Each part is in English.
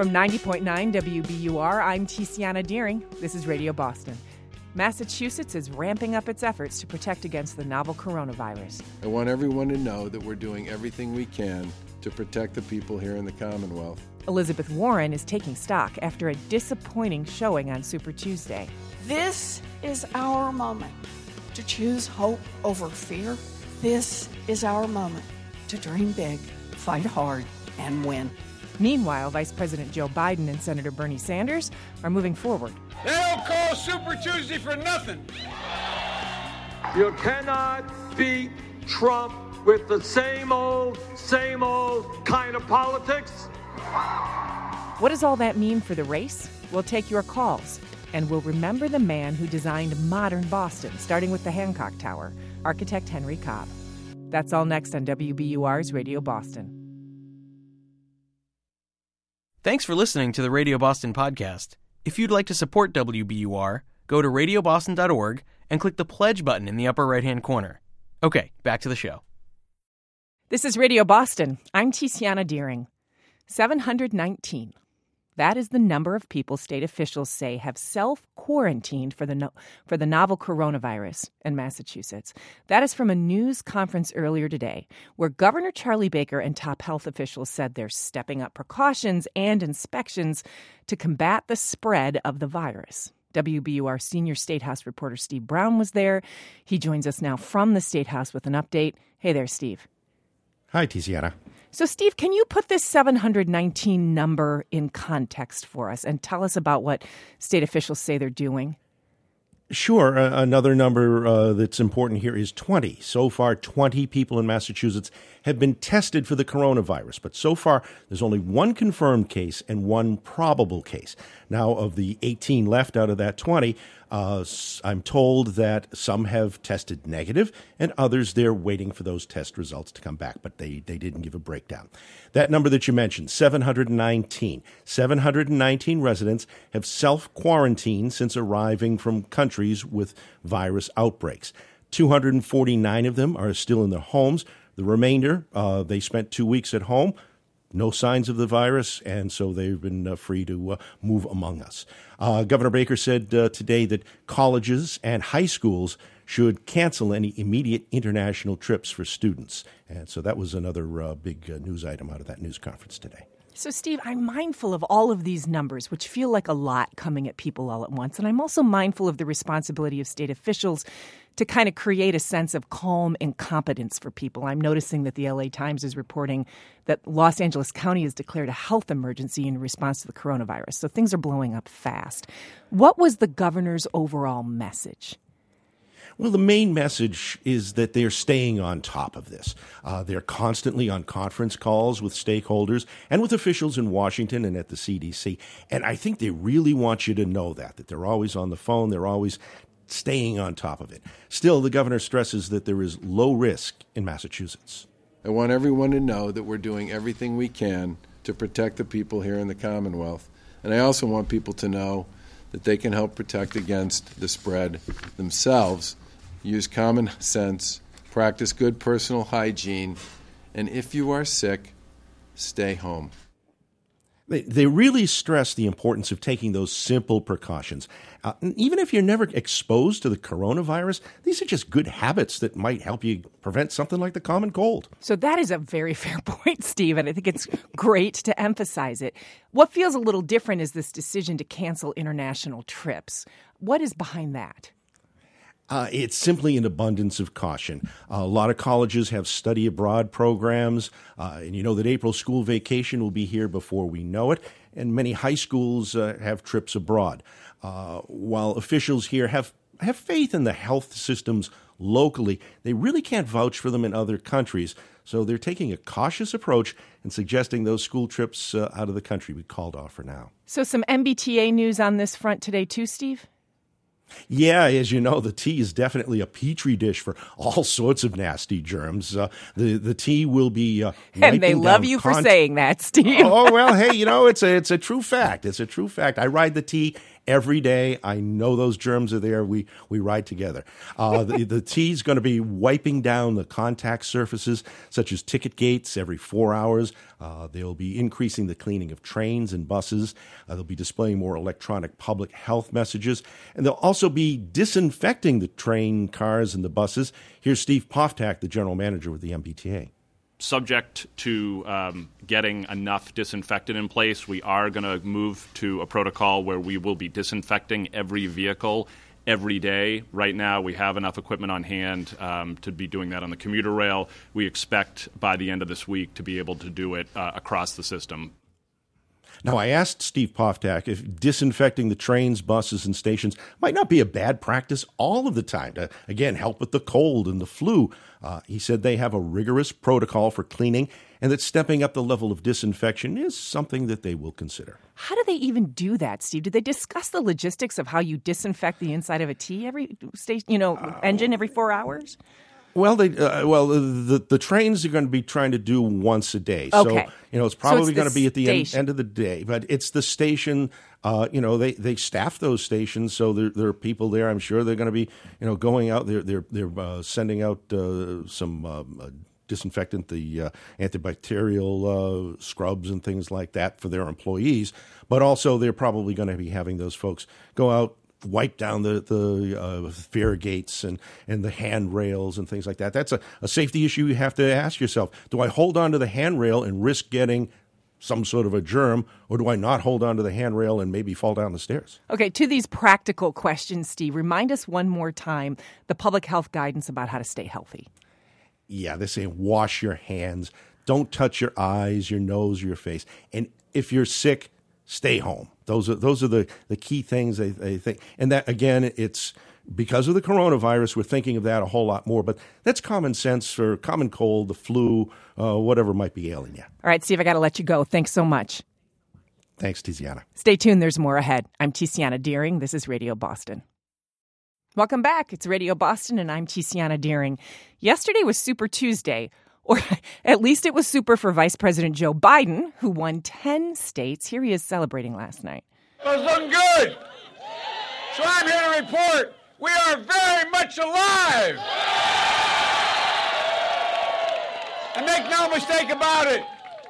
From 90.9 WBUR, I'm Tiziana Deering. This is Radio Boston. Massachusetts is ramping up its efforts to protect against the novel coronavirus. I want everyone to know that we're doing everything we can to protect the people here in the Commonwealth. Elizabeth Warren is taking stock after a disappointing showing on Super Tuesday. This is our moment to choose hope over fear. This is our moment to dream big, fight hard, and win. Meanwhile, Vice President Joe Biden and Senator Bernie Sanders are moving forward. They don't call Super Tuesday for nothing. You cannot beat Trump with the same old kind of politics. What does all that mean for the race? We'll take your calls, and we'll remember the man who designed modern Boston, starting with the Hancock Tower, architect Henry Cobb. That's all next on WBUR's Radio Boston. Thanks for listening to the Radio Boston podcast. If you'd like to support WBUR, go to radioboston.org and click the pledge button in the upper right-hand corner. Okay, back to the show. This is Radio Boston. I'm Tiziana Deering. 719. That is the number of people state officials say have self-quarantined for the novel coronavirus in Massachusetts. That is from a news conference earlier today, where Governor Charlie Baker and top health officials said they're stepping up precautions and inspections to combat the spread of the virus. WBUR senior State House reporter Steve Brown was there. He joins us now from the State House with an update. Hey there, Steve. Hi, Tiziana. So, Steve, can you put this 719 number in context for us and tell us about what state officials say they're doing? Sure. Another number that's important here is 20. So far, 20 people in Massachusetts have been tested for the coronavirus. But so far, there's only one confirmed case and one probable case. Now, of the 18 left out of that 20, I'm told that some have tested negative and others, they're waiting for those test results to come back. But they didn't give a breakdown. That number that you mentioned, 719. 719 residents have self-quarantined since arriving from countries with virus outbreaks. 249 of them are still in their homes. The remainder, they spent 2 weeks at home. No signs of the virus, and so they've been free to move among us. Governor Baker said today that colleges and high schools should cancel any immediate international trips for students. And so that was another big news item out of that news conference today. So, Steve, I'm mindful of all of these numbers, which feel like a lot coming at people all at once. And I'm also mindful of the responsibility of state officials to kind of create a sense of calm and competence for people. I'm noticing that the LA Times is reporting that Los Angeles County has declared a health emergency in response to the coronavirus. So things are blowing up fast. What was the governor's overall message? Well, the main message is that they're staying on top of this. They're constantly on conference calls with stakeholders and with officials in Washington and at the CDC. And I think they really want you to know that they're always on the phone, they're always staying on top of it. Still, the governor stresses that there is low risk in Massachusetts. I want everyone to know that we're doing everything we can to protect the people here in the Commonwealth. And I also want people to know that they can help protect against the spread themselves. Use common sense, practice good personal hygiene, and if you are sick, stay home. They really stress the importance of taking those simple precautions. Even if you're never exposed to the coronavirus, these are just good habits that might help you prevent something like the common cold. So that is a very fair point, Steve, and I think it's great to emphasize it. What feels a little different is this decision to cancel international trips. What is behind that? It's simply an abundance of caution. A lot of colleges have study abroad programs, and you know that April school vacation will be here before we know it, and many high schools have trips abroad. While officials here have faith in the health systems locally, they really can't vouch for them in other countries, so they're taking a cautious approach and suggesting those school trips out of the country be called off for now. So some MBTA news on this front today too, Steve? Yeah, as you know, the tea is definitely a petri dish for all sorts of nasty germs. The tea will be and they love you for saying that, Steve. Oh well, hey, you know it's a true fact. It's a true fact. I ride the tea every day. I know those germs are there. We ride together. The T is going to be wiping down the contact surfaces, such as ticket gates, every 4 hours. They'll be increasing the cleaning of trains and buses. They'll be displaying more electronic public health messages. And they'll also be disinfecting the train cars and the buses. Here's Steve Poftak, the general manager with the MBTA. Subject to getting enough disinfectant in place, we are going to move to a protocol where we will be disinfecting every vehicle every day. Right now, we have enough equipment on hand to be doing that on the commuter rail. We expect by the end of this week to be able to do it across the system. Now, I asked Steve Poftak if disinfecting the trains, buses, and stations might not be a bad practice all of the time to, again, help with the cold and the flu. He said they have a rigorous protocol for cleaning and that stepping up the level of disinfection is something that they will consider. How do they even do that, Steve? Did they discuss the logistics of how you disinfect the inside of a T every station, engine every 4 hours? Well, the trains are going to be trying to do once a day. Okay. So, it's probably going to be at the station. end of the day. But it's the station, they staff those stations, so there are people there. I'm sure they're going to be, going out. They're sending out some disinfectant, the antibacterial scrubs and things like that for their employees. But also they're probably going to be having those folks go out, wipe down the fare gates and the handrails and things like that. That's a safety issue you have to ask yourself. Do I hold on to the handrail and risk getting some sort of a germ, or do I not hold on to the handrail and maybe fall down the stairs? Okay, to these practical questions, Steve, remind us one more time the public health guidance about how to stay healthy. Yeah, they're saying wash your hands, don't touch your eyes, your nose, your face. And if you're sick, stay home. Those are the key things they think. And that, again, it's because of the coronavirus, we're thinking of that a whole lot more. But that's common sense for common cold, the flu, whatever might be ailing you. All right, Steve, I got to let you go. Thanks so much. Thanks, Tiziana. Stay tuned. There's more ahead. I'm Tiziana Deering. This is Radio Boston. Welcome back. It's Radio Boston, and I'm Tiziana Deering. Yesterday was Super Tuesday. Or at least it was super for Vice President Joe Biden, who won 10 states. Here he is celebrating last night. It was looking good. So I'm here to report we are very much alive. And make no mistake about it,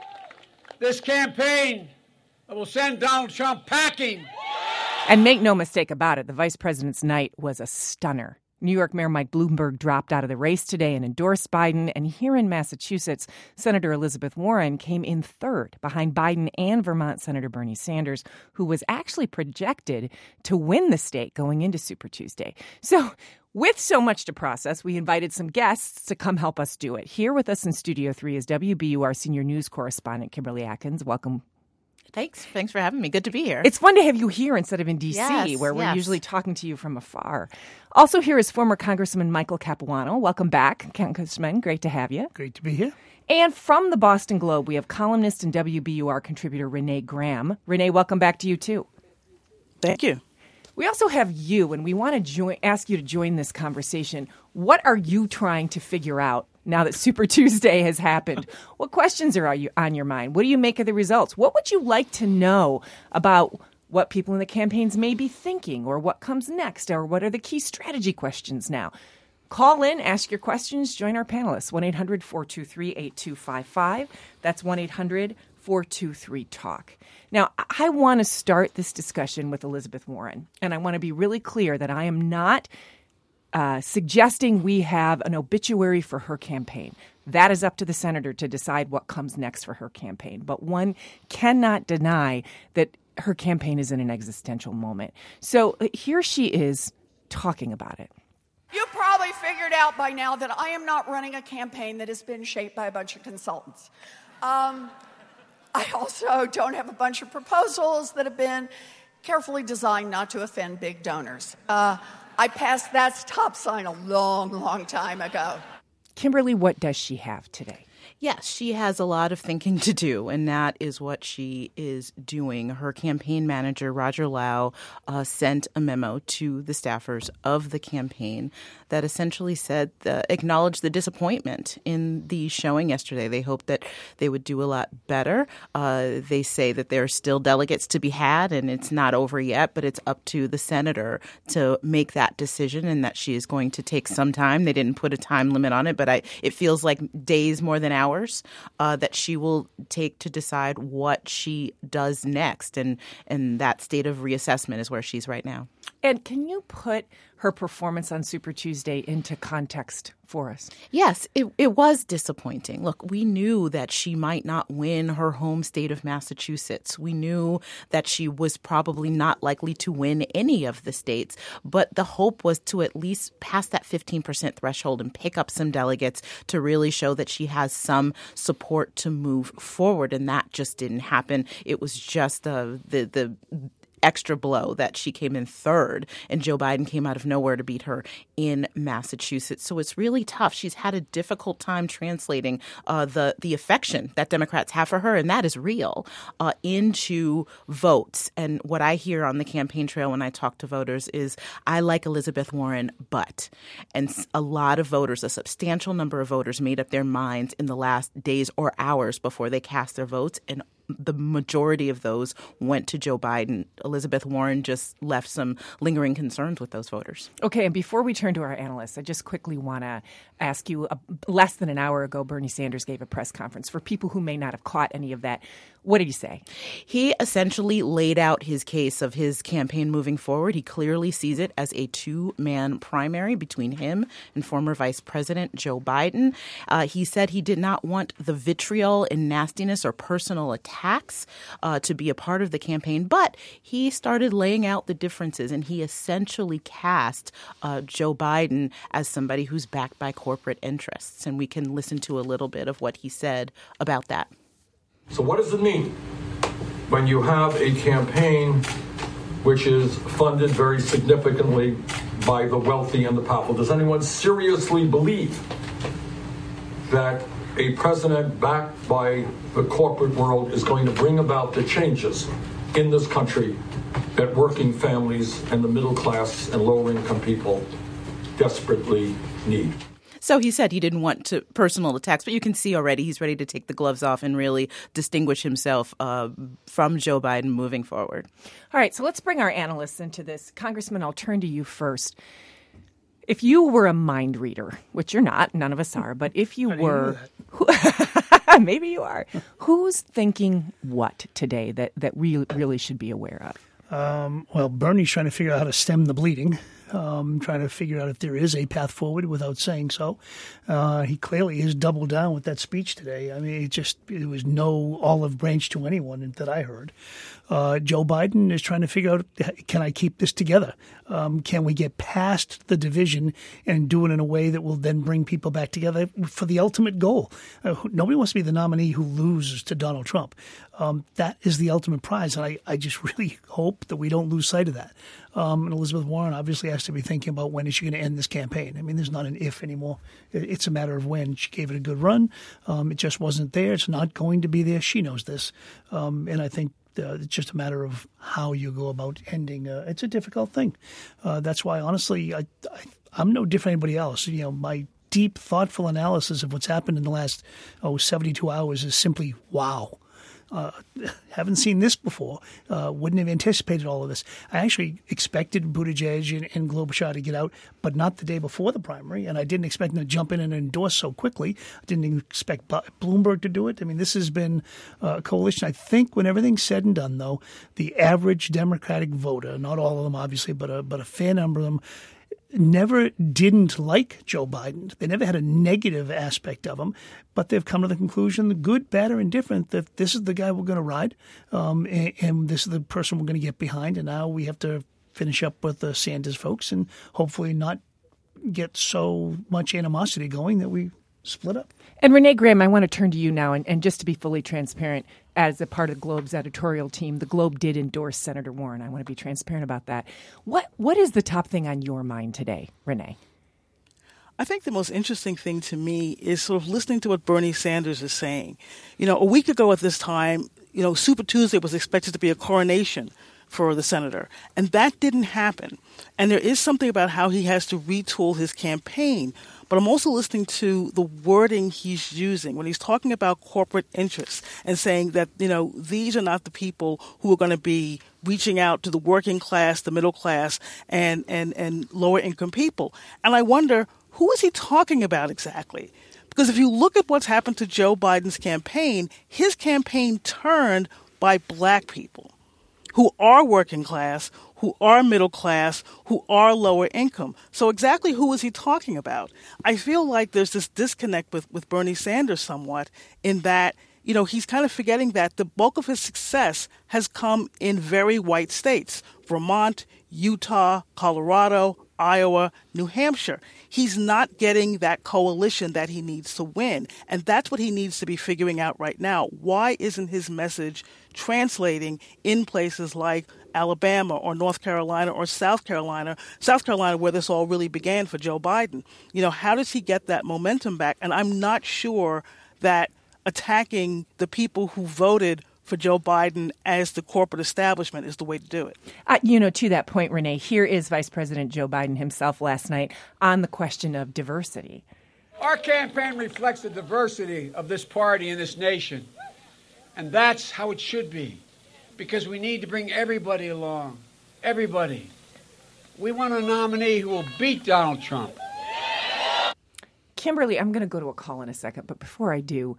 this campaign will send Donald Trump packing. And make no mistake about it, the vice president's night was a stunner. New York Mayor Mike Bloomberg dropped out of the race today and endorsed Biden. And here in Massachusetts, Senator Elizabeth Warren came in third behind Biden and Vermont Senator Bernie Sanders, who was actually projected to win the state going into Super Tuesday. So with so much to process, we invited some guests to come help us do it. Here with us in Studio 3 is WBUR senior news correspondent Kimberly Atkins. Welcome. Thanks for having me. Good to be here. It's fun to have you here instead of in D.C., where we're usually talking to you from afar. Also here is former Congressman Michael Capuano. Welcome back, Congressman. Great to have you. Great to be here. And from the Boston Globe, we have columnist and WBUR contributor Renee Graham. Renee, welcome back to you, too. Thank you. We also have you, and we want to ask you to join this conversation. What are you trying to figure out now that Super Tuesday has happened? What questions are on your mind? What do you make of the results? What would you like to know about what people in the campaigns may be thinking, or what comes next, or what are the key strategy questions now? Call in, ask your questions, join our panelists, 1-800-423-8255. That's 1-800-423-TALK. Now, I want to start this discussion with Elizabeth Warren, and I want to be really clear that I am not suggesting we have an obituary for her campaign. That is up to the senator to decide what comes next for her campaign. But one cannot deny that her campaign is in an existential moment. So here she is talking about it. You probably figured out by now that I am not running a campaign that has been shaped by a bunch of consultants. I also don't have a bunch of proposals that have been carefully designed not to offend big donors. I passed that stop sign a long, long time ago. Kimberly, what does she have today? Yes, she has a lot of thinking to do, and that is what she is doing. Her campaign manager, Roger Lau, sent a memo to the staffers of the campaign that essentially said, acknowledged the disappointment in the showing yesterday. They hoped that they would do a lot better. They say that there are still delegates to be had, and it's not over yet, but it's up to the senator to make that decision, and that she is going to take some time. They didn't put a time limit on it, but it feels like days more than hours that she will take to decide what she does next. And that state of reassessment is where she's right now. And can you put her performance on Super Tuesday into context for us? Yes, it was disappointing. Look, we knew that she might not win her home state of Massachusetts. We knew that she was probably not likely to win any of the states. But the hope was to at least pass that 15% threshold and pick up some delegates to really show that she has some support to move forward. And that just didn't happen. It was just the extra blow that she came in third, and Joe Biden came out of nowhere to beat her in Massachusetts. So it's really tough. She's had a difficult time translating the affection that Democrats have for her, and that is real, into votes. And what I hear on the campaign trail when I talk to voters is, I like Elizabeth Warren, but. And a lot of voters, a substantial number of voters, made up their minds in the last days or hours before they cast their votes, and the majority of those went to Joe Biden. Elizabeth Warren just left some lingering concerns with those voters. Okay, and before we turn to our analysts, I just quickly want to ask you, less than an hour ago, Bernie Sanders gave a press conference. For people who may not have caught any of that, what did he say? He essentially laid out his case of his campaign moving forward. He clearly sees it as a two-man primary between him and former Vice President Joe Biden. He said he did not want the vitriol and nastiness or personal attacks to be a part of the campaign, but he started laying out the differences, and he essentially cast Joe Biden as somebody who's backed by corporate interests. And we can listen to a little bit of what he said about that. So what does it mean when you have a campaign which is funded very significantly by the wealthy and the powerful? Does anyone seriously believe that a president backed by the corporate world is going to bring about the changes in this country that working families and the middle class and lower income people desperately need? So he said he didn't want personal attacks, but you can see already he's ready to take the gloves off and really distinguish himself from Joe Biden moving forward. All right, so let's bring our analysts into this. Congressman, I'll turn to you first. If you were a mind reader, which you're not, none of us are, but if you were, maybe you are, who's thinking what today that we really should be aware of? Well, Bernie's trying to figure out how to stem the bleeding. Trying to figure out if there is a path forward without saying so. He clearly has doubled down with that speech today. I mean, it was no olive branch to anyone that I heard. Joe Biden is trying to figure out, can I keep this together? Can we get past the division and do it in a way that will then bring people back together for the ultimate goal? Nobody wants to be the nominee who loses to Donald Trump. That is the ultimate prize, and I just really hope that we don't lose sight of that. And Elizabeth Warren obviously has to be thinking about when is she going to end this campaign. I mean, there's not an if anymore. It's a matter of when. She gave it a good run. It just wasn't there. It's not going to be there. She knows this. And I think it's just a matter of how you go about ending. It's a difficult thing. That's why, honestly, I'm no different than anybody else. You know, my deep, thoughtful analysis of what's happened in the last 72 hours is simply wow. Haven't seen this before. Wouldn't have anticipated all of this. I actually expected Buttigieg and Klobuchar to get out, but not the day before the primary. And I didn't expect them to jump in and endorse so quickly. I didn't expect Bloomberg to do it. I mean, this has been a coalition. I think when everything's said and done, though, the average Democratic voter, not all of them obviously, but a fair number of them, never didn't like Joe Biden. They never had a negative aspect of him, but they've come to the conclusion, the good, bad, or indifferent, that this is the guy we're going to ride, and this is the person we're going to get behind. And now we have to finish up with the Sanders folks and hopefully not get so much animosity going that we split up. And Renee Graham, I want to turn to you now, and just to be fully transparent, as a part of Globe's editorial team, the Globe did endorse Senator Warren. I want to be transparent about that. What is the top thing on your mind today, Renee? I think the most interesting thing to me is sort of listening to what Bernie Sanders is saying. A week ago at this time, Super Tuesday was expected to be a coronation for the senator, and that didn't happen. And there is something about how he has to retool his campaign. But I'm also listening to the wording he's using when he's talking about corporate interests and saying that, these are not the people who are going to be reaching out to the working class, the middle class, and lower income people. And I wonder, who is he talking about exactly? Because if you look at what's happened to Joe Biden's campaign, his campaign turned by black people who are working class, who are middle class, who are lower income. So exactly who is he talking about? I feel like there's this disconnect with Bernie Sanders somewhat in that, he's kind of forgetting that the bulk of his success has come in very white states, Vermont, Utah, Colorado, Iowa, New Hampshire. He's not getting that coalition that he needs to win. And that's what he needs to be figuring out right now. Why isn't his message translating in places like Alabama or North Carolina or South Carolina where this all really began for Joe Biden? How does he get that momentum back? And I'm not sure that attacking the people who voted for Joe Biden as the corporate establishment is the way to do it. To that point, Renee, here is Vice President Joe Biden himself last night on the question of diversity. Our campaign reflects the diversity of this party and this nation. And that's how it should be, because we need to bring everybody along. Everybody. We want a nominee who will beat Donald Trump. Kimberly, I'm going to go to a call in a second, but before I do,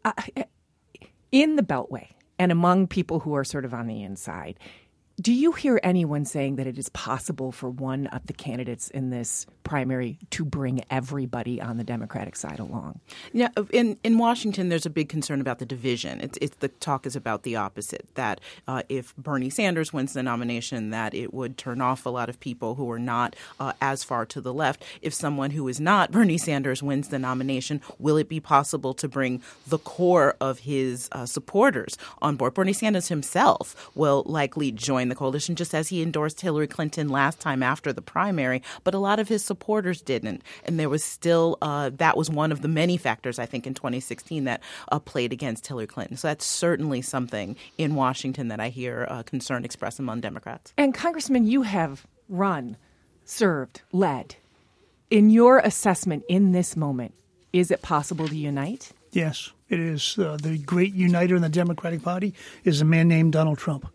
in the Beltway and among people who are sort of on the inside, do you hear anyone saying that it is possible for one of the candidates in this primary to bring everybody on the Democratic side along? Yeah, in Washington, there's a big concern about the division. It's the talk is about the opposite, that if Bernie Sanders wins the nomination, that it would turn off a lot of people who are not as far to the left. If someone who is not Bernie Sanders wins the nomination, will it be possible to bring the core of his supporters on board? Bernie Sanders himself will likely join the coalition, just as he endorsed Hillary Clinton last time after the primary, but a lot of his supporters didn't. And there was still, that was one of the many factors, I think, in 2016 that played against Hillary Clinton. So that's certainly something in Washington that I hear concern expressed among Democrats. And Congressman, you have run, served, led. In your assessment in this moment, is it possible to unite? Yes, it is. The great uniter in the Democratic Party is a man named Donald Trump.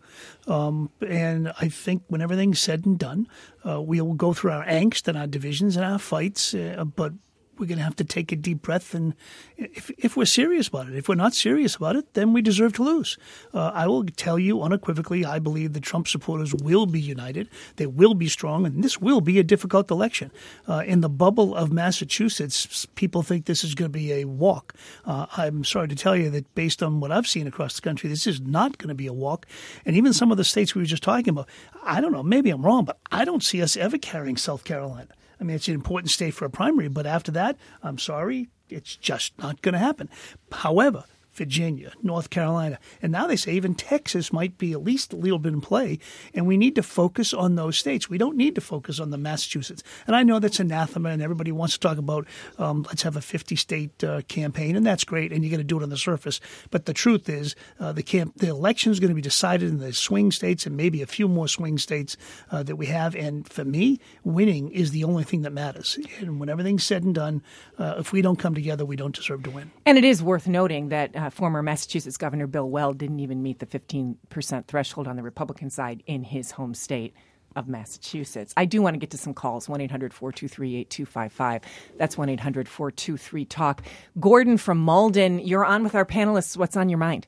And I think when everything's said and done, we will go through our angst and our divisions and our fights, but we're going to have to take a deep breath. And if we're serious about it, if we're not serious about it, then we deserve to lose. I will tell you unequivocally, I believe the Trump supporters will be united. They will be strong, and this will be a difficult election. In the bubble of Massachusetts, people think this is going to be a walk. I'm sorry to tell you that based on what I've seen across the country, this is not going to be a walk. And even some of the states we were just talking about, I don't know, maybe I'm wrong, but I don't see us ever carrying South Carolina. I mean, it's an important state for a primary, but after that, I'm sorry, it's just not going to happen. However, Virginia, North Carolina, and now they say even Texas might be at least a little bit in play, and we need to focus on those states. We don't need to focus on the Massachusetts. And I know that's anathema, and everybody wants to talk about let's have a 50-state campaign, and that's great, and you're going to do it on the surface. But the truth is the election is going to be decided in the swing states and maybe a few more swing states that we have. And for me, winning is the only thing that matters. And when everything's said and done, if we don't come together, we don't deserve to win. And it is worth noting that former Massachusetts Governor Bill Weld didn't even meet the 15% threshold on the Republican side in his home state of Massachusetts. I do want to get to some calls, 1-800-423-8255. That's 1-800-423-TALK. Gordon from Malden, you're on with our panelists. What's on your mind?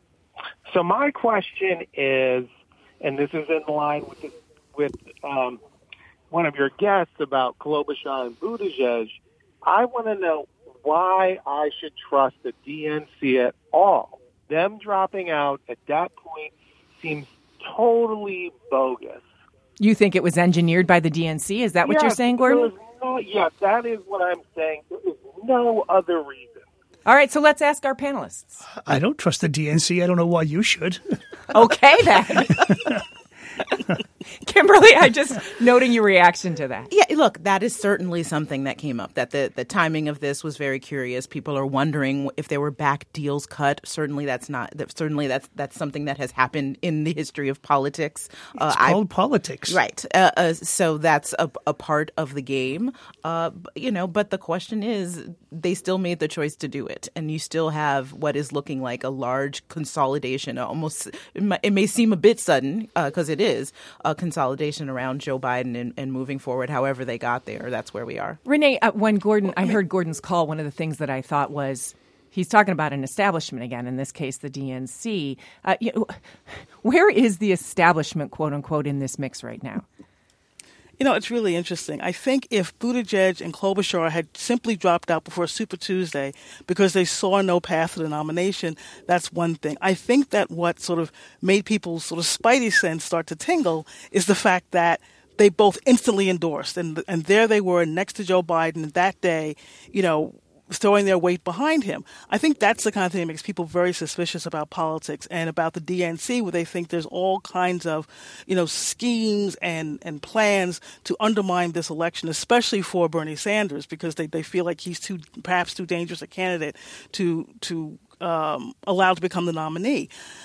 So my question is, and this is in line with one of your guests about Klobuchar and Buttigieg, I want to know why I should trust the DNC at all. Them dropping out at that point seems totally bogus. You think it was engineered by the DNC? Is that what you're saying, Gordon? Yes, that is what I'm saying. There is no other reason. All right, so let's ask our panelists. I don't trust the DNC. I don't know why you should. Okay, then. Kimberly, I just noting your reaction to that. Yeah, look, that is certainly something that came up, that the timing of this was very curious. People are wondering if there were back deals cut. Certainly that's something that has happened in the history of politics. It's called politics. Right. So that's a part of the game. But the question is, they still made the choice to do it. And you still have what is looking like a large consolidation. Almost, it may seem a bit sudden, because it is, a consolidation around Joe Biden and moving forward. However they got there, that's where we are. Renee, when I heard Gordon's call, one of the things that I thought was, he's talking about an establishment again, in this case, the DNC. Where is the establishment, quote unquote, in this mix right now? It's really interesting. I think if Buttigieg and Klobuchar had simply dropped out before Super Tuesday because they saw no path to the nomination, that's one thing. I think that what sort of made people's sort of spidey sense start to tingle is the fact that they both instantly endorsed. And there they were next to Joe Biden that day, throwing their weight behind him. I think that's the kind of thing that makes people very suspicious about politics and about the DNC, where they think there's all kinds of, schemes and plans to undermine this election, especially for Bernie Sanders, because they feel like he's perhaps too dangerous a candidate to allow to become the nominee.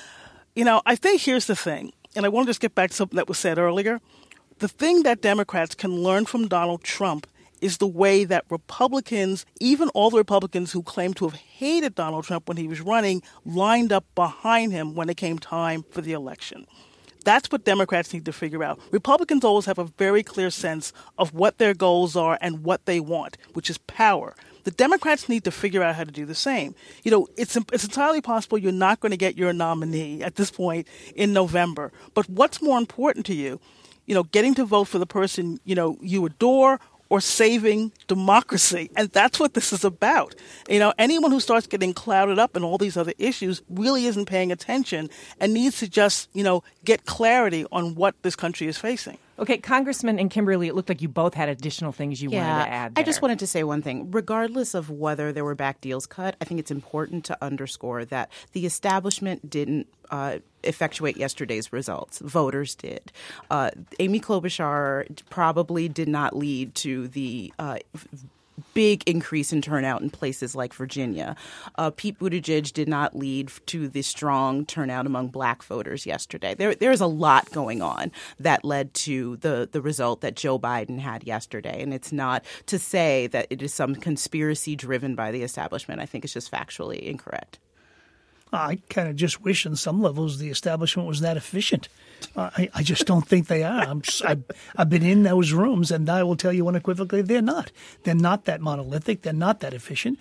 I think here's the thing, and I want to just get back to something that was said earlier. The thing that Democrats can learn from Donald Trump is the way that Republicans, even all the Republicans who claim to have hated Donald Trump when he was running, lined up behind him when it came time for the election. That's what Democrats need to figure out. Republicans always have a very clear sense of what their goals are and what they want, which is power. The Democrats need to figure out how to do the same. It's entirely possible you're not going to get your nominee at this point in November. But what's more important to you? Getting to vote for the person, you adore, or saving democracy. And that's what this is about. Anyone who starts getting clouded up in all these other issues really isn't paying attention and needs to just, get clarity on what this country is facing. Okay, Congressman and Kimberly, it looked like you both had additional things you wanted to add there. I just wanted to say one thing. Regardless of whether there were back deals cut, I think it's important to underscore that the establishment didn't effectuate yesterday's results. Voters did. Amy Klobuchar probably did not lead to the big increase in turnout in places like Virginia. Pete Buttigieg did not lead to the strong turnout among black voters yesterday. There's a lot going on that led to the result that Joe Biden had yesterday. And it's not to say that it is some conspiracy driven by the establishment. I think it's just factually incorrect. I kind of just wish on some levels the establishment was that efficient. I just don't think they are. I've been in those rooms, and I will tell you unequivocally they're not. They're not that monolithic. They're not that efficient.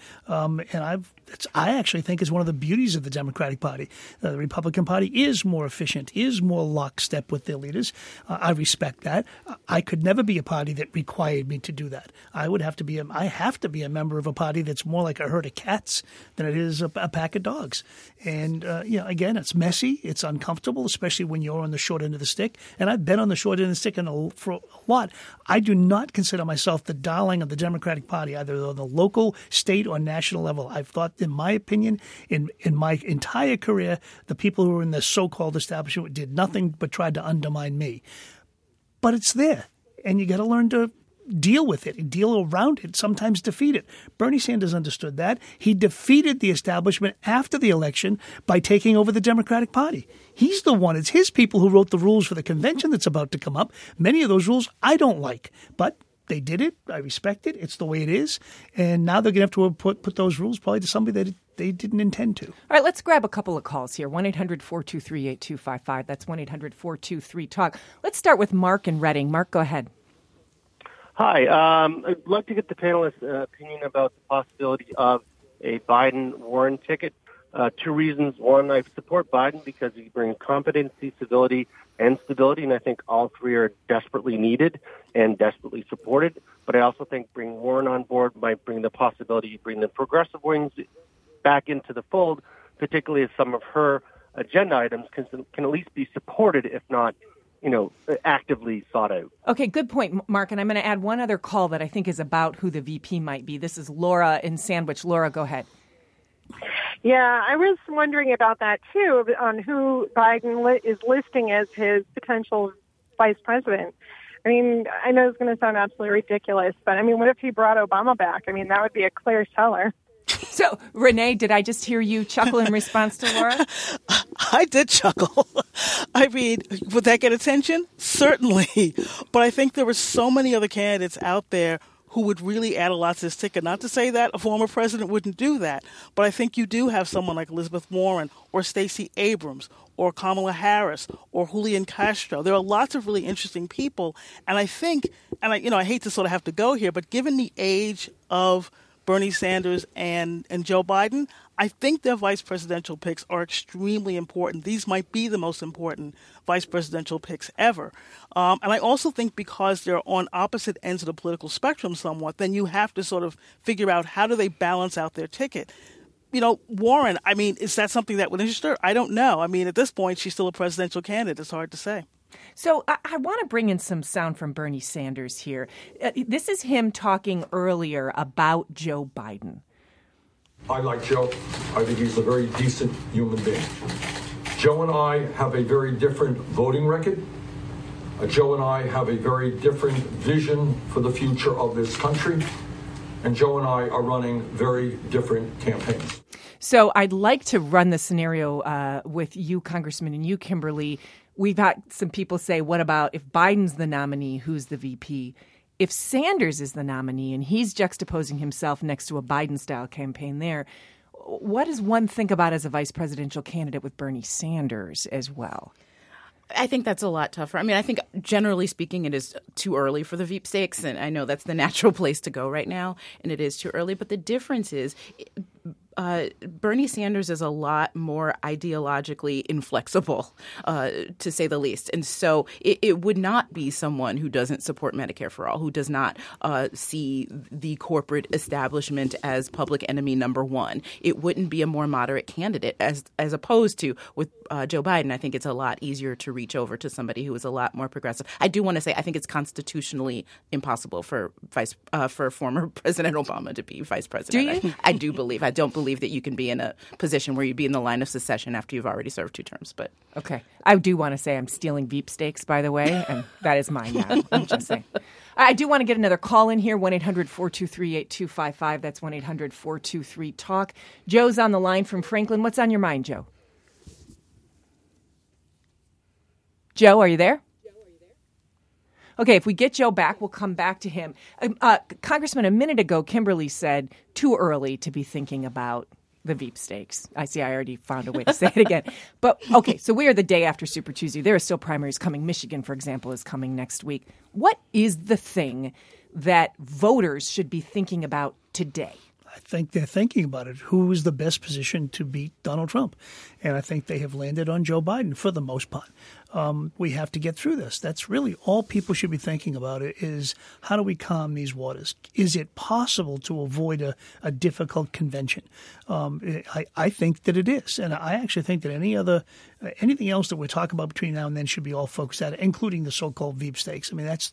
I actually think it's one of the beauties of the Democratic Party. The Republican Party is more efficient, is more lockstep with their leaders. I respect that. I could never be a party that required me to do that. I have to be a member of a party that's more like a herd of cats than it is a pack of dogs. And, again, it's messy. It's uncomfortable, especially when you're on the short end of the stick. And I've been on the short end of the stick for a lot. I do not consider myself the darling of the Democratic Party, either on the local, state, or national level. I've thought, in my opinion, in my entire career, the people who were in the so-called establishment did nothing but tried to undermine me. But it's there, and you got to learn to deal with it, deal around it, sometimes defeat it. Bernie Sanders understood that. He defeated the establishment after the election by taking over the Democratic Party. He's the one. It's his people who wrote the rules for the convention that's about to come up. Many of those rules I don't like, but they did it. I respect it. It's the way it is. And now they're going to have to put those rules probably to somebody that they didn't intend to. All right, let's grab a couple of calls here. 1-800-423-8255. That's 1-800-423-TALK. Let's start with Mark in Reading. Mark, go ahead. Hi. I'd like to get the panelists' opinion about the possibility of a Biden-Warren ticket. Two reasons. One, I support Biden because he brings competency, civility, and stability, and I think all three are desperately needed and desperately supported. But I also think bringing Warren on board might bring the possibility of bringing the progressive wings back into the fold, particularly as some of her agenda items can at least be supported, if not actively sought out. Okay, good point, Mark. And I'm going to add one other call that I think is about who the VP might be. This is Laura in Sandwich. Laura, go ahead. Yeah, I was wondering about that, too, on who Biden is listing as his potential vice president. I mean, I know it's going to sound absolutely ridiculous, but I mean, what if he brought Obama back? I mean, that would be a clear seller. So, Renee, did I just hear you chuckle in response to Laura? I did chuckle. I mean, would that get attention? Certainly. But I think there were so many other candidates out there who would really add a lot to this ticket. Not to say that a former president wouldn't do that, but I think you do have someone like Elizabeth Warren or Stacey Abrams or Kamala Harris or Julian Castro. There are lots of really interesting people. And I think, and I hate to sort of have to go here, but given the age of Bernie Sanders and Joe Biden, I think their vice presidential picks are extremely important. These might be the most important vice presidential picks ever. And I also think because they're on opposite ends of the political spectrum somewhat, then you have to sort of figure out how do they balance out their ticket. Warren, I mean, is that something that would interest her? I don't know. I mean, at this point, she's still a presidential candidate. It's hard to say. So I want to bring in some sound from Bernie Sanders here. This is him talking earlier about Joe Biden. I like Joe. I think he's a very decent human being. Joe and I have a very different voting record. Joe and I have a very different vision for the future of this country. And Joe and I are running very different campaigns. So I'd like to run the scenario with you, Congressman, and you, Kimberly. We've had some people say, what about if Biden's the nominee, who's the VP? If Sanders is the nominee and he's juxtaposing himself next to a Biden-style campaign there, what does one think about as a vice presidential candidate with Bernie Sanders as well? I think that's a lot tougher. I mean, I think generally speaking, it is too early for the Veep stakes, and I know that's the natural place to go right now, and it is too early. But the difference is Bernie Sanders is a lot more ideologically inflexible, to say the least. And so it would not be someone who doesn't support Medicare for all, who does not see the corporate establishment as public enemy number one. It wouldn't be a more moderate candidate as opposed to with Joe Biden. I think it's a lot easier to reach over to somebody who is a lot more progressive. I do want to say I think it's constitutionally impossible for former President Obama to be vice president. Do you? I do believe. I don't believe that you can be in a position where you'd be in the line of secession after you've already served 2 terms. But okay. I do want to say I'm stealing Veep stakes, by the way, and that is mine now. I'm just saying. I do want to get another call in here, 1-800-423-8255. That's 1-800-423-TALK. Joe's on the line from Franklin. What's on your mind, Joe? Joe, are you there? Okay, if we get Joe back, we'll come back to him. Congressman, a minute ago, Kimberly said too early to be thinking about the Veep stakes. I see I already found a way to say it again. But, okay, so we are the day after Super Tuesday. There are still primaries coming. Michigan, for example, is coming next week. What is the thing that voters should be thinking about today? I think they're thinking about it. Who is the best position to beat Donald Trump? And I think they have landed on Joe Biden for the most part. We have to get through this. That's really all people should be thinking about it is how do we calm these waters? Is it possible to avoid a difficult convention? I think that it is. And I actually think that anything else that we're talking about between now and then should be all focused at it, including the so-called Veep stakes. I mean, that's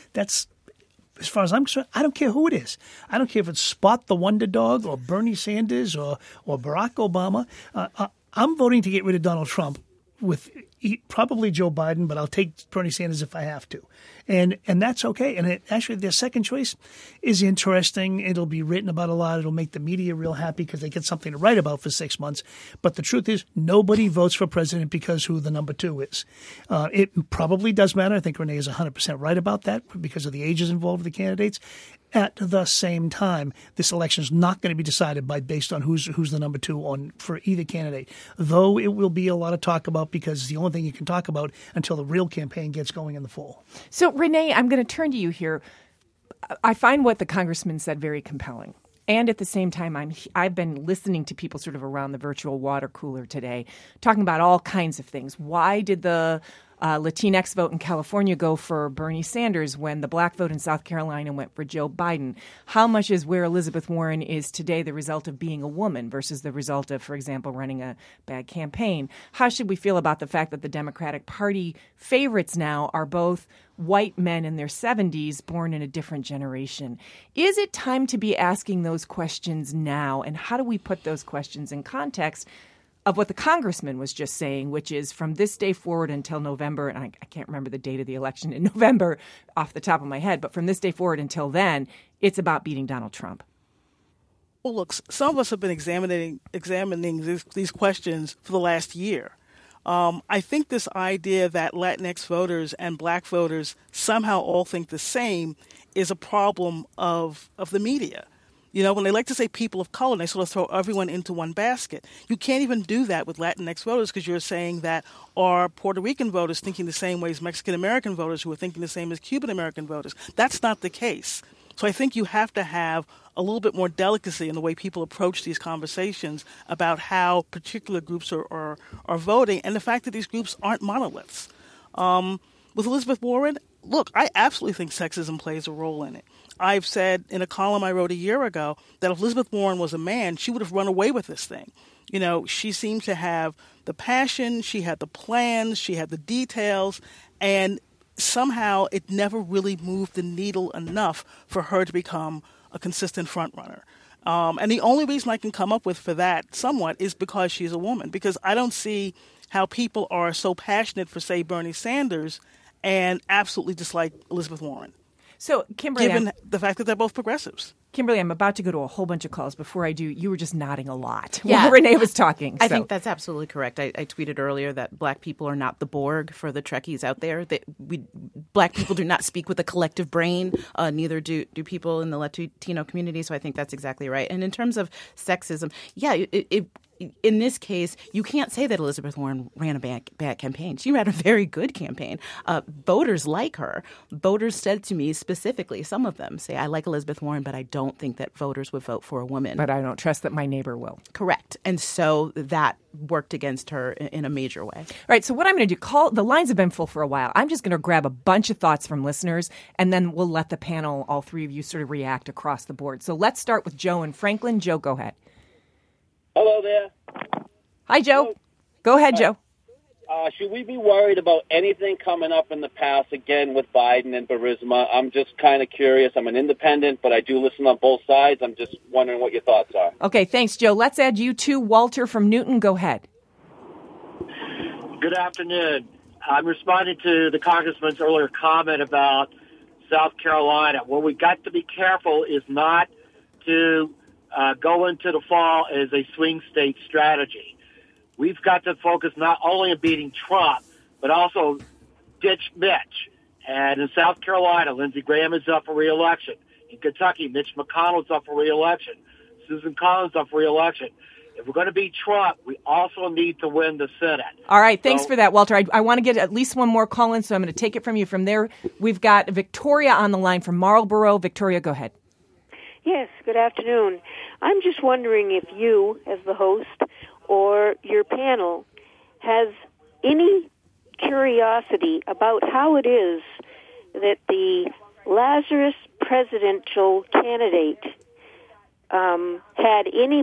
as far as I'm concerned, I don't care who it is. I don't care if it's Spot the Wonder Dog or Bernie Sanders or Barack Obama. I'm voting to get rid of Donald Trump with probably Joe Biden, but I'll take Bernie Sanders if I have to. And that's okay. And actually, their second choice is interesting. It'll be written about a lot. It'll make the media real happy because they get something to write about for 6 months. But the truth is, nobody votes for president because who the number 2 is. It probably does matter. I think Renee is 100% right about that because of the ages involved with the candidates. At the same time, this election is not going to be decided based on who's the number 2 for either candidate, though it will be a lot of talk about because it's the only thing you can talk about until the real campaign gets going in the fall. So, Renee, I'm going to turn to you here. I find what the congressman said very compelling. And at the same time, I've been listening to people sort of around the virtual water cooler today talking about all kinds of things. Why did the Latinx vote in California go for Bernie Sanders when the black vote in South Carolina went for Joe Biden? How much is where Elizabeth Warren is today the result of being a woman versus the result of, for example, running a bad campaign? How should we feel about the fact that the Democratic Party favorites now are both white men in their 70s born in a different generation? Is it time to be asking those questions now? And how do we put those questions in context of what the congressman was just saying, which is from this day forward until November, and I can't remember the date of the election in November off the top of my head, but from this day forward until then, it's about beating Donald Trump. Well, look, some of us have been examining these questions for the last year. I think this idea that Latinx voters and black voters somehow all think the same is a problem of the media. You know, when they like to say people of color, they sort of throw everyone into one basket. You can't even do that with Latinx voters because you're saying that are Puerto Rican voters thinking the same way as Mexican-American voters who are thinking the same as Cuban-American voters. That's not the case. So I think you have to have a little bit more delicacy in the way people approach these conversations about how particular groups are voting and the fact that these groups aren't monoliths. With Elizabeth Warren, look, I absolutely think sexism plays a role in it. I've said in a column I wrote a year ago that if Elizabeth Warren was a man, she would have run away with this thing. You know, she seemed to have the passion, she had the plans, she had the details, and somehow it never really moved the needle enough for her to become a consistent frontrunner. And the only reason I can come up with for that somewhat is because she's a woman, because I don't see how people are so passionate for, say, Bernie Sanders and absolutely dislike Elizabeth Warren. So, Kimberly, given the fact that they're both progressives. Kimberly, I'm about to go to a whole bunch of calls. Before I do, you were just nodding a lot Yeah. while Renee was talking. I think that's absolutely correct. I tweeted earlier that black people are not the Borg for the Trekkies out there. Black people do not speak with a collective brain. Neither do people in the Latino community. So I think that's exactly right. And in terms of sexism, yeah, in this case, you can't say that Elizabeth Warren ran a bad campaign. She ran a very good campaign. Voters like her. Voters said to me specifically, some of them say, I like Elizabeth Warren, but I don't think that voters would vote for a woman. But I don't trust that my neighbor will. Correct. And so that worked against her in a major way. All right. So what I'm going to do, the lines have been full for a while. I'm just going to grab a bunch of thoughts from listeners, and then we'll let the panel, all three of you, sort of react across the board. So let's start with Joe in Franklin. Joe, go ahead. Hello there. Hi, Joe. Hello. Go ahead, Joe. Should we be worried about anything coming up in the past again with Biden and Burisma? I'm just kind of curious. I'm an independent, but I do listen on both sides. I'm just wondering what your thoughts are. Okay, thanks, Joe. Let's add you too. Walter from Newton, go ahead. Good afternoon. I'm responding to the Congressman's earlier comment about South Carolina. What we got to be careful is not to go into the fall as a swing state strategy. We've got to focus not only on beating Trump, but also ditch Mitch. And in South Carolina, Lindsey Graham is up for re-election. In Kentucky, Mitch McConnell's up for re-election. Susan Collins up for re-election. If we're going to beat Trump, we also need to win the Senate. All right. Thanks for that, Walter. I want to get at least one more call in, so I'm going to take it from you from there. We've got Victoria on the line from Marlboro. Victoria, go ahead. Yes, good afternoon. I'm just wondering if you, as the host, or your panel has any curiosity about how it is that the Lazarus presidential candidate had any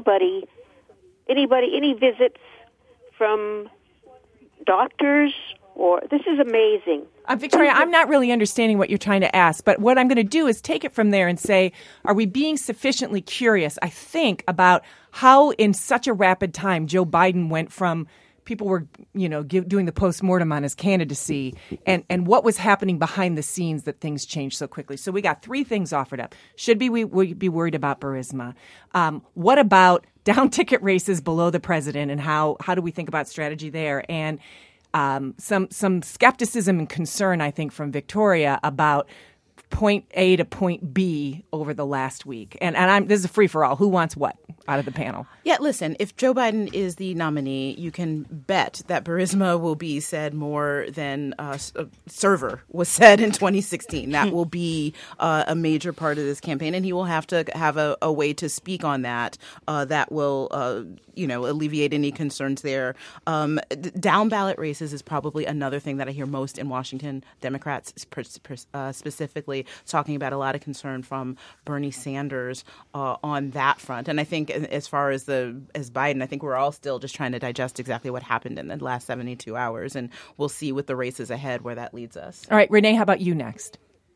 visits from doctors, or this is amazing. Victoria, I'm not really understanding what you're trying to ask, but what I'm going to do is take it from there and say, are we being sufficiently curious, I think, about how in such a rapid time Joe Biden went from people were, doing the postmortem on his candidacy and what was happening behind the scenes that things changed so quickly. So we got three things offered up. Should we be worried about Burisma? What about down ticket races below the president, and how do we think about strategy there? And some skepticism and concern, I think, from Victoria about point A to point B over the last week. And this is a free-for-all. Who wants what out of the panel? Yeah, listen, if Joe Biden is the nominee, you can bet that Burisma will be said more than server was said in 2016. That will be a major part of this campaign, and he will have to have a way to speak on that that will alleviate any concerns there. Down ballot races is probably another thing that I hear most in Washington, Democrats specifically talking about a lot of concern from Bernie Sanders on that front. And I think as far as Biden, I think we're all still just trying to digest exactly what happened in the last 72 hours. And we'll see with the races ahead where that leads us. All right, Renee, how about you next?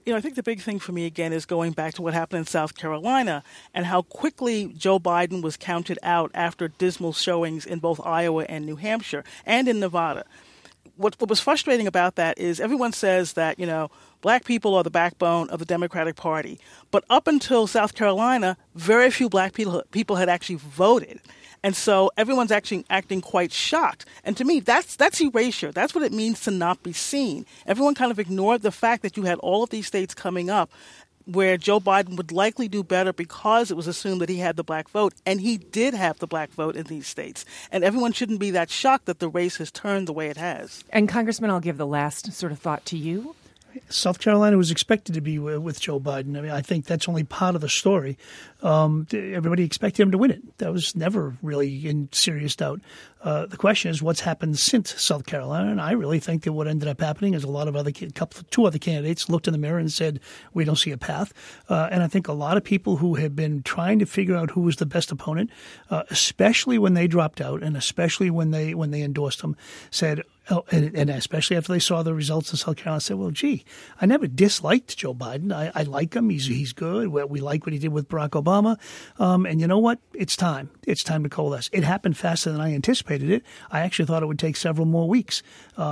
I think the big thing for me, again, is going back to what happened in South Carolina and how quickly Joe Biden was counted out after dismal showings in both Iowa and New Hampshire and in Nevada. What was frustrating about that is everyone says that, black people are the backbone of the Democratic Party. But up until South Carolina, very few black people had actually voted. And so everyone's actually acting quite shocked. And to me, that's erasure. That's what it means to not be seen. Everyone kind of ignored the fact that you had all of these states coming up where Joe Biden would likely do better because it was assumed that he had the black vote. And he did have the black vote in these states. And everyone shouldn't be that shocked that the race has turned the way it has. And Congressman, I'll give the last sort of thought to you. South Carolina was expected to be with Joe Biden. I mean, I think that's only part of the story. Everybody expected him to win it. That was never really in serious doubt. The question is what's happened since South Carolina, and I really think that what ended up happening is a lot of two other candidates looked in the mirror and said, we don't see a path. And I think a lot of people who have been trying to figure out who was the best opponent, especially when they dropped out and especially when they endorsed him, said, and especially after they saw the results in South Carolina, said, well, gee, I never disliked Joe Biden. I like him. He's good. We like what he did with Barack Obama. And you know what? It's time. It's time to coalesce. It happened faster than I anticipated it. I actually thought it would take several more weeks.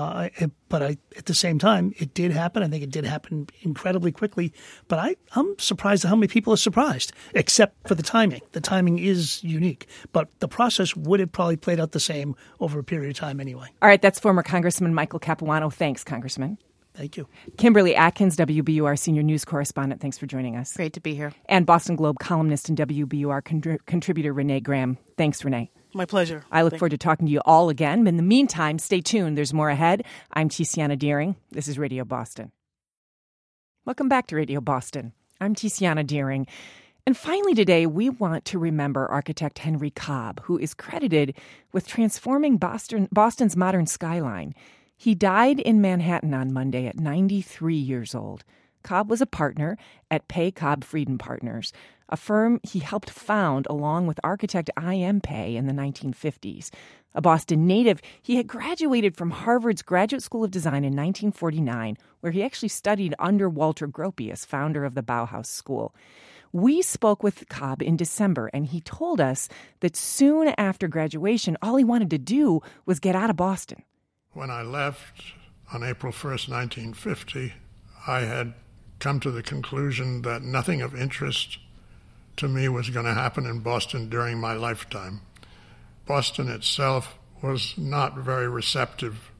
But at the same time, it did happen. I think it did happen incredibly quickly. But I'm surprised at how many people are surprised, except for the timing. The timing is unique. But the process would have probably played out the same over a period of time anyway. All right, that's former Congressman Michael Capuano. Thanks, Congressman. Thank you. Kimberly Atkins, WBUR senior news correspondent. Thanks for joining us. Great to be here. And Boston Globe columnist and WBUR contributor Renee Graham. Thanks, Renee. My pleasure. I look forward to talking to you all again. In the meantime, stay tuned. There's more ahead. I'm Tiziana Deering. This is Radio Boston. Welcome back to Radio Boston. I'm Tiziana Deering. And finally today, we want to remember architect Henry Cobb, who is credited with transforming Boston's modern skyline. He died in Manhattan on Monday at 93 years old. Cobb was a partner at Pei Cobb Frieden Partners, a firm he helped found along with architect I.M. Pei in the 1950s. A Boston native, he had graduated from Harvard's Graduate School of Design in 1949, where he actually studied under Walter Gropius, founder of the Bauhaus School. We spoke with Cobb in December, and he told us that soon after graduation, all he wanted to do was get out of Boston. When I left on April 1st, 1950, I had come to the conclusion that nothing of interest to me was going to happen in Boston during my lifetime. Boston itself was not very receptive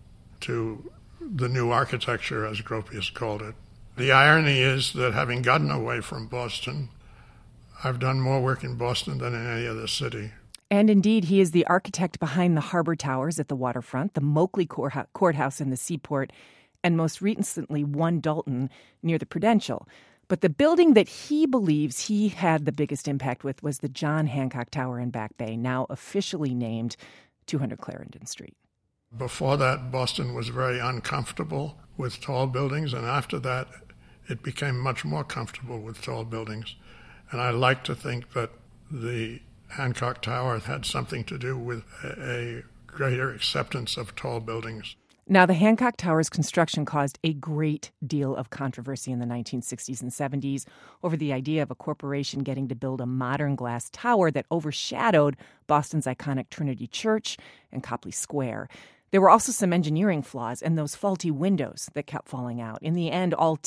to the new architecture, as Gropius called it. The irony is that having gotten away from Boston, I've done more work in Boston than in any other city. And indeed, he is the architect behind the Harbor Towers at the waterfront, the Moakley Courthouse in the Seaport, and most recently, One Dalton near the Prudential. But the building that he believes he had the biggest impact with was the John Hancock Tower in Back Bay, now officially named 200 Clarendon Street. Before that, Boston was very uncomfortable with tall buildings, and after that, it became much more comfortable with tall buildings. And I like to think that the Hancock Tower had something to do with a greater acceptance of tall buildings. Now, the Hancock Tower's construction caused a great deal of controversy in the 1960s and 70s over the idea of a corporation getting to build a modern glass tower that overshadowed Boston's iconic Trinity Church and Copley Square. There were also some engineering flaws and those faulty windows that kept falling out. In the end, all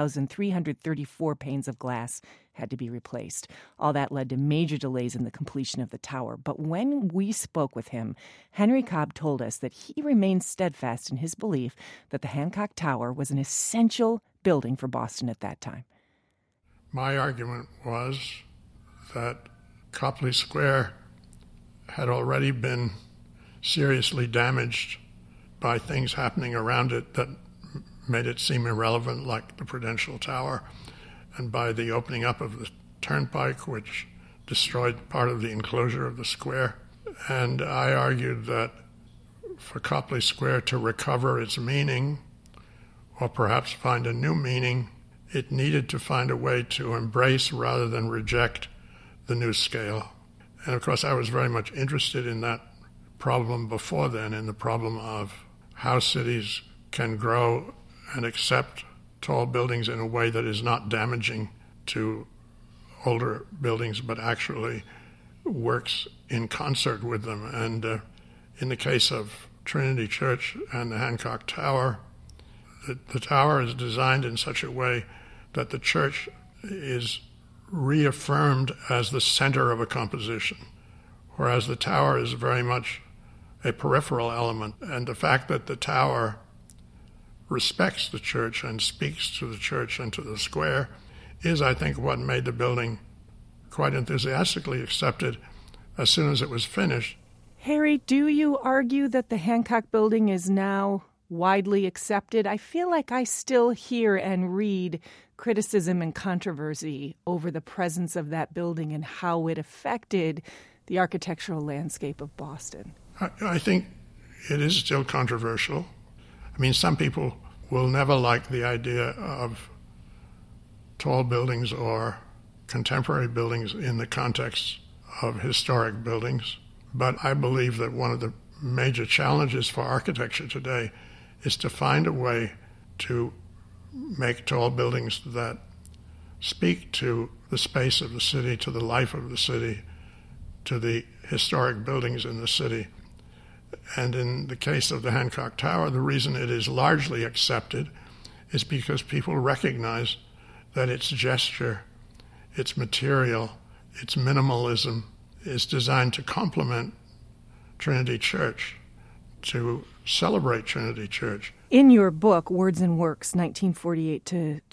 10,334 panes of glass had to be replaced. All that led to major delays in the completion of the tower. But when we spoke with him, Henry Cobb told us that he remained steadfast in his belief that the Hancock Tower was an essential building for Boston at that time. My argument was that Copley Square had already been seriously damaged by things happening around it that made it seem irrelevant, like the Prudential Tower, and by the opening up of the turnpike, which destroyed part of the enclosure of the square. And I argued that for Copley Square to recover its meaning, or perhaps find a new meaning, it needed to find a way to embrace rather than reject the new scale. And of course, I was very much interested in that problem before then, in the problem of how cities can grow and accept tall buildings in a way that is not damaging to older buildings, but actually works in concert with them. And in the case of Trinity Church and the Hancock Tower, the tower is designed in such a way that the church is reaffirmed as the center of a composition, whereas the tower is very much a peripheral element. And the fact that the tower respects the church and speaks to the church and to the square is, I think, what made the building quite enthusiastically accepted as soon as it was finished. Harry, do you argue that the Hancock Building is now widely accepted? I feel like I still hear and read criticism and controversy over the presence of that building and how it affected the architectural landscape of Boston. I think it is still controversial. I mean, some people will never like the idea of tall buildings or contemporary buildings in the context of historic buildings. But I believe that one of the major challenges for architecture today is to find a way to make tall buildings that speak to the space of the city, to the life of the city, to the historic buildings in the city. And in the case of the Hancock Tower, the reason it is largely accepted is because people recognize that its gesture, its material, its minimalism is designed to complement Trinity Church, to celebrate Trinity Church. In your book, Words and Works, 1948 to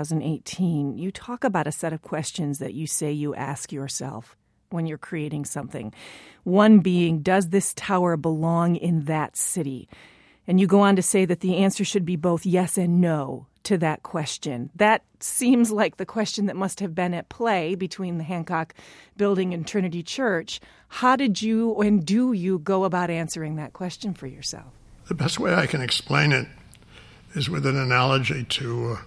2018, you talk about a set of questions that you say you ask yourself when you're creating something. One being, does this tower belong in that city? And you go on to say that the answer should be both yes and no to that question. That seems like the question that must have been at play between the Hancock Building and Trinity Church. How did you and do you go about answering that question for yourself? The best way I can explain it is with an analogy to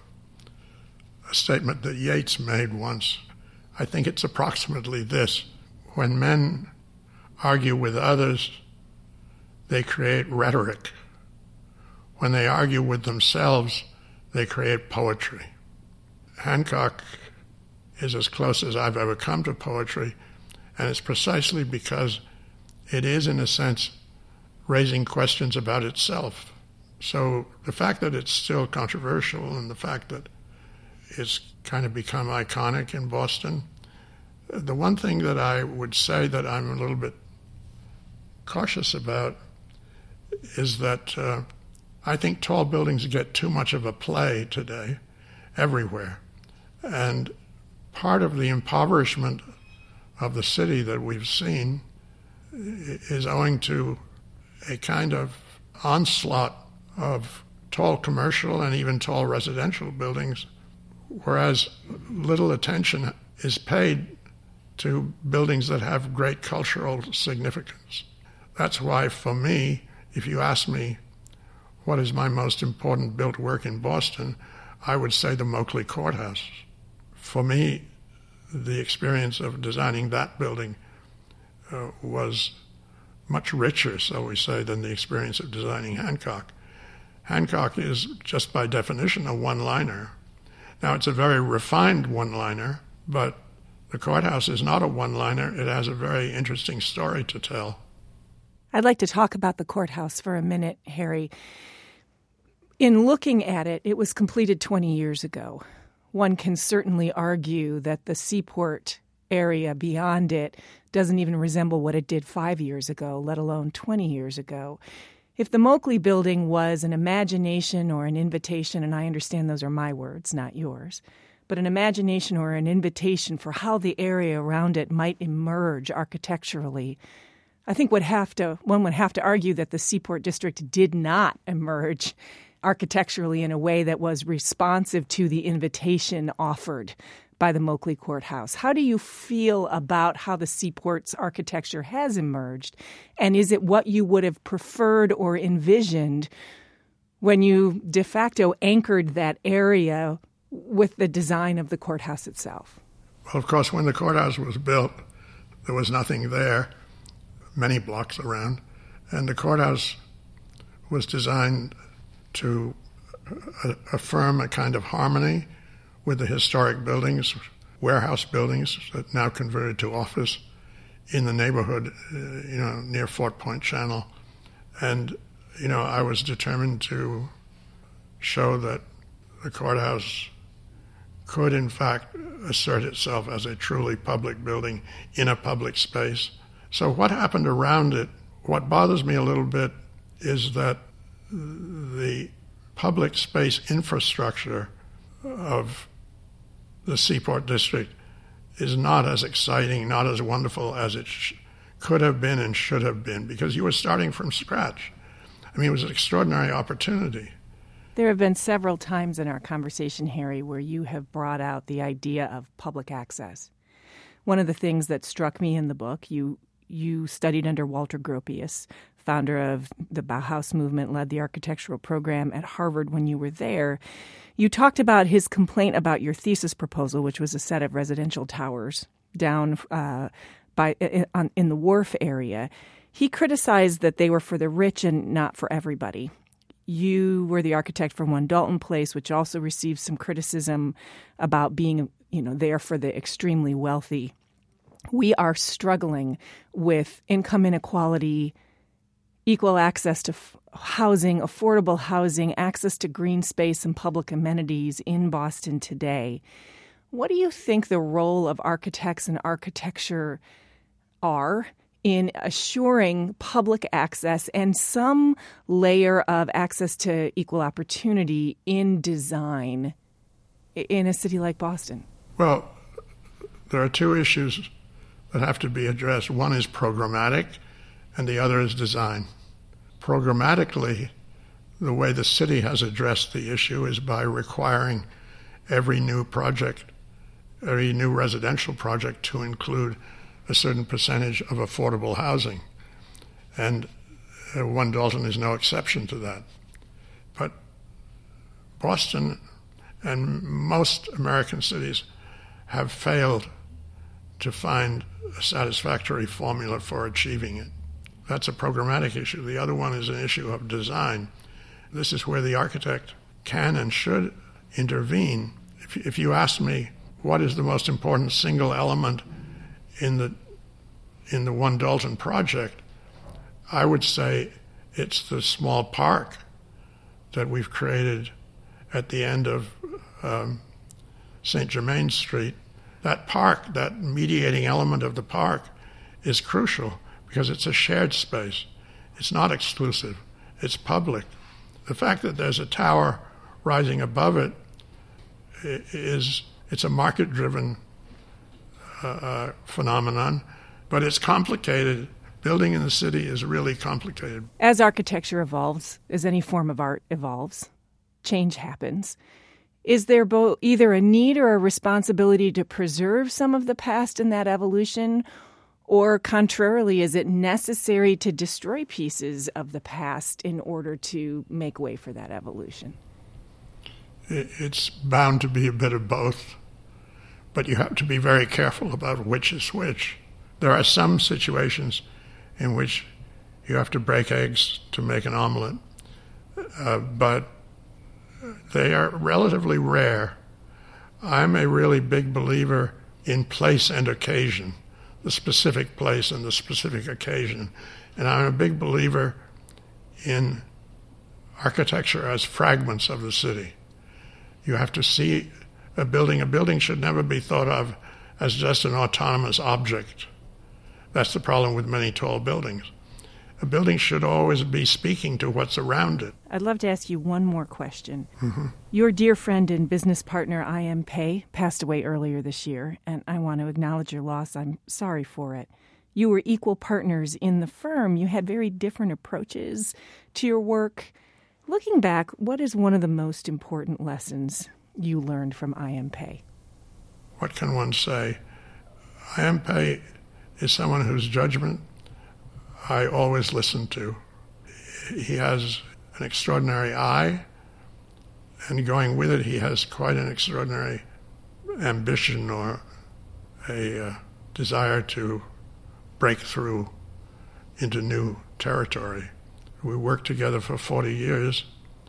a statement that Yeats made once. I think it's approximately this. When men argue with others, they create rhetoric. When they argue with themselves, they create poetry. Hancock is as close as I've ever come to poetry, and it's precisely because it is, in a sense, raising questions about itself. So the fact that it's still controversial and the fact that it's kind of become iconic in Boston, the one thing that I would say that I'm a little bit cautious about is that I think tall buildings get too much of a play today everywhere. And part of the impoverishment of the city that we've seen is owing to a kind of onslaught of tall commercial and even tall residential buildings, whereas little attention is paid to buildings that have great cultural significance. That's why, for me, if you ask me what is my most important built work in Boston, I would say the Moakley Courthouse. For me, the experience of designing that building was much richer, so we say, than the experience of designing Hancock. Hancock is, just by definition, a one-liner. Now, it's a very refined one-liner, but the courthouse is not a one-liner. It has a very interesting story to tell. I'd like to talk about the courthouse for a minute, Harry. In looking at it, it was completed 20 years ago. One can certainly argue that the seaport area beyond it doesn't even resemble what it did 5 years ago, let alone 20 years ago. If the Moakley Building was an imagination or an invitation, and I understand those are my words, not yours, but an imagination or an invitation for how the area around it might emerge architecturally, I think one would have to argue that the Seaport District did not emerge architecturally in a way that was responsive to the invitation offered by the Moakley Courthouse. How do you feel about how the Seaport's architecture has emerged? And is it what you would have preferred or envisioned when you de facto anchored that area with the design of the courthouse itself? Well, of course, when the courthouse was built, there was nothing there, many blocks around, and the courthouse was designed to affirm a kind of harmony with the historic buildings, warehouse buildings that now converted to office in the neighborhood, near Fort Point Channel. And, I was determined to show that the courthouse could, in fact, assert itself as a truly public building in a public space. So what happened around it, what bothers me a little bit is that the public space infrastructure of the Seaport District is not as exciting, not as wonderful as it could have been and should have been, because you were starting from scratch. I mean, it was an extraordinary opportunity. There have been several times in our conversation, Harry, where you have brought out the idea of public access. One of the things that struck me in the book, you studied under Walter Gropius, founder of the Bauhaus movement, led the architectural program at Harvard when you were there. You talked about his complaint about your thesis proposal, which was a set of residential towers down in the wharf area. He criticized that they were for the rich and not for everybody. You were the architect for One Dalton Place, which also received some criticism about being, there for the extremely wealthy. We are struggling with income inequality, equal access to housing, affordable housing, access to green space and public amenities in Boston today. What do you think the role of architects and architecture are in assuring public access and some layer of access to equal opportunity in design in a city like Boston? Well, there are two issues that have to be addressed. One is programmatic, and the other is design. Programmatically, the way the city has addressed the issue is by requiring every new residential project to include a certain percentage of affordable housing. And One Dalton is no exception to that. But Boston and most American cities have failed to find a satisfactory formula for achieving it. That's a programmatic issue. The other one is an issue of design. This is where the architect can and should intervene. If you ask me what is the most important single element in the One Dalton project, I would say it's the small park that we've created at the end of St. Germain Street. That park, that mediating element of the park, is crucial because it's a shared space. It's not exclusive. It's public. The fact that there's a tower rising above it it's a market-driven phenomenon, but it's complicated. Building in the city is really complicated. As architecture evolves, as any form of art evolves, change happens. Is there either a need or a responsibility to preserve some of the past in that evolution? Or contrarily, is it necessary to destroy pieces of the past in order to make way for that evolution? It's bound to be a bit of both, but you have to be very careful about which is which. There are some situations in which you have to break eggs to make an omelet, but they are relatively rare. I'm a really big believer in place and occasion, the specific place and the specific occasion. And I'm a big believer in architecture as fragments of the city. You have to see a building. A building should never be thought of as just an autonomous object. That's the problem with many tall buildings. A building should always be speaking to what's around it. I'd love to ask you one more question. Mm-hmm. Your dear friend and business partner, I.M. Pei, passed away earlier this year, and I want to acknowledge your loss. I'm sorry for it. You were equal partners in the firm. You had very different approaches to your work. Looking back, what is one of the most important lessons you learned from I.M. Pei? What can one say? I.M. Pei is someone whose judgment I always listen to. He has an extraordinary eye, and going with it, he has quite an extraordinary ambition or a desire to break through into new territory. We worked together for 40 years.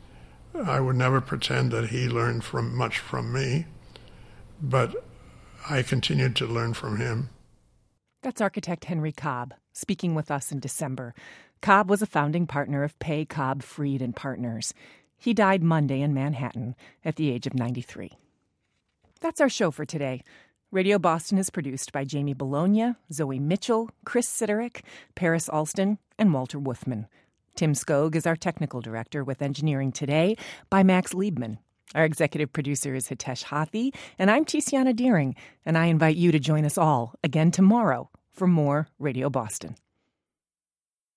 I would never pretend that he learned much from me, but I continued to learn from him. That's architect Henry Cobb speaking with us in December. Cobb was a founding partner of Pei, Cobb, Freed & Partners. He died Monday in Manhattan at the age of 93. That's our show for today. Radio Boston is produced by Jamie Bologna, Zoe Mitchell, Chris Siderick, Paris Alston, and Walter Wolfman. Tim Skog is our technical director, with engineering today by Max Liebman. Our executive producer is Hitesh Hathi, and I'm Tiziana Deering, and I invite you to join us all again tomorrow for more Radio Boston.